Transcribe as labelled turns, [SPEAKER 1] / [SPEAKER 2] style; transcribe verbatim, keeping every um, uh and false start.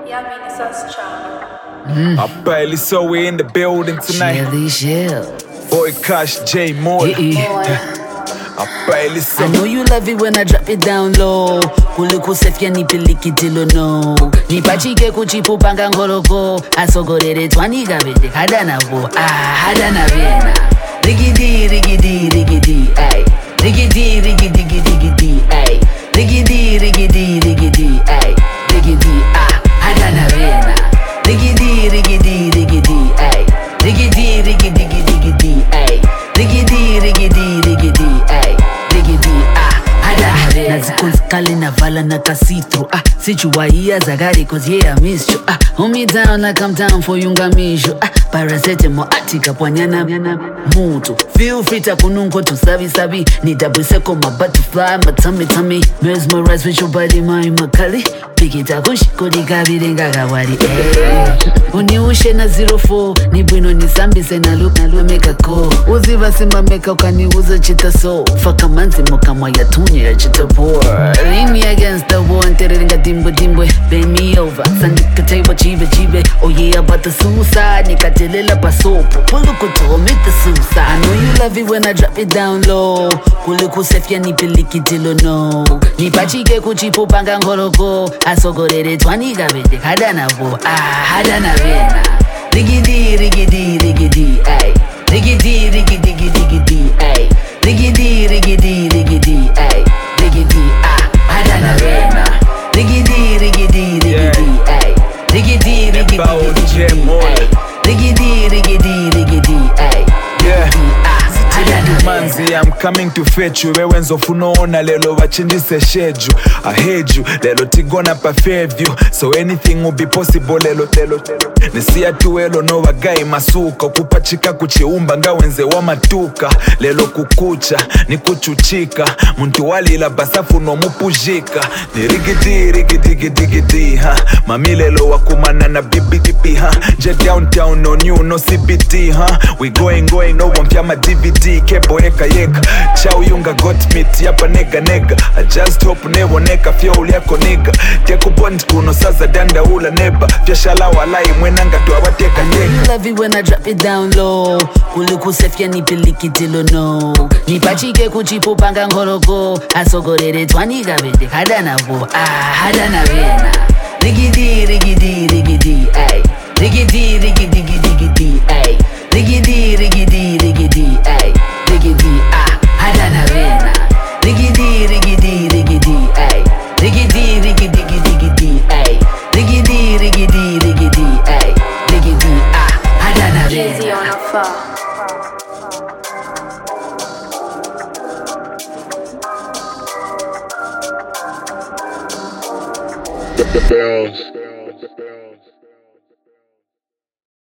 [SPEAKER 1] Yeah, I mean, it's us, child.
[SPEAKER 2] Mm. I barely saw we in the building tonight.
[SPEAKER 3] Shelly Shell.
[SPEAKER 2] Boy Cash, J Moore. I barely saw.
[SPEAKER 3] I know you love it when I drop it down low. Kulikusefya nipiliki tilo no. Nipachike kuchipupanga ngoroko. Asogorere twaniga bete hadana bo. Ah, hadana vena. Rigidi, rigidi, rigidi, ay. Rigidi, rigidi, rigidi, ay. Rigidi, rigidi, rigidi, ay. Rigidi, ah, hadana vena. Rigidi, rigidi, rigidi, ay. Rigidi, rigidi, rigidi, ay. Rigidi, rigidi, rigidi, ay. Rigidi, ah, hadana vena. Nazikonskali na vala na kasitro. Ah, sichuwaia zagari cause yeah I miss you. Ah, hold me down like I'm down for yungamisho. Ah, paracetamol atika pwanyana mutu. Feel free ta kununko tu sabi sabi. Nitabwiseko my butterfly, my tummy tummy. Mesmerized with your body, my makali. Pikita kushiko dikabiri ngakawari. Uniushe na zero four. Nibwino nisambise na look na look make a call. Uziva simba meka ukaniuza chita so. Faka manzi moka mwaya tunye ya chita poor. Lean me against the wall. Ntereringa dimbo dimbo. Bend me over. Sandika table chibe chibe. Oh yeah about the suicide. Nikatelela pasopo. Pulukuto make the suicide. I know you love it when I drop it down low. Kulikusefya nipiliki tilo no. Nipachike kuchipupanga ngoroko. Asogorere twaniga bete hadana bo. Ah, hadana vena. Rigidi, rigidi, rigidi, ay. Rigidi, rigidi, rigidi, ay. Rigidi, rigidi, rigidi, ay. Rigidi, ah, hadana vena. Rigidi, rigidi, rigidi, ay. Rigidi, rigidi, rigidi, ay. Rigidi, rigidi, rigidi, ay. Rigidi, ah.
[SPEAKER 2] Manzi, I'm coming to fetch you. Wewe nzofunoona lelo wachinjise sheju. I hate you, lelo tigona pa Fairview. So anything will be possible lelo lelo Nisia tuelo no wagai masuka. Kupachika kuchiumba nga wenze wa matuka. Lelo kukucha, ni kuchuchika. Muntu wali la basafu no mupujika. Ni rigidi, rigidi, rigidi, rigidi, ha. Mami lelo wakumana na bibi kipi, ha. Je downtown no new, no C B T, ha. We going, going, no one fya ma D V D. Kebo eka yeka. Chow yunga got meat, yapa nega nega. I just hope nevo neka fya uliako nigga. Teku bond kuno saza danda ula neba. Fya shala walai mwenanga tuwa wateka nega.
[SPEAKER 3] You love it when I drop it down low. Kulikusefya nipiliki tilo no. Nipachike kuchipupanga ngoroko. Asogorere twaniga bete hadana bo. Ah, hadana vena. Rigidi, rigidi, rigidi, ay. Rigidi, rigidi, rigidi, ay. Rigidi, rigidi, rigidi, ay. Rigidi, ah, hadana vena. Rigidi, rigidi, rigidi, ay. Rigidi, rigidi, rigidi, ay. Rigidi, rigidi, rigidi, ay. Rigidi, ah, hadana vena.
[SPEAKER 1] Easy on a far.
[SPEAKER 4] The bells.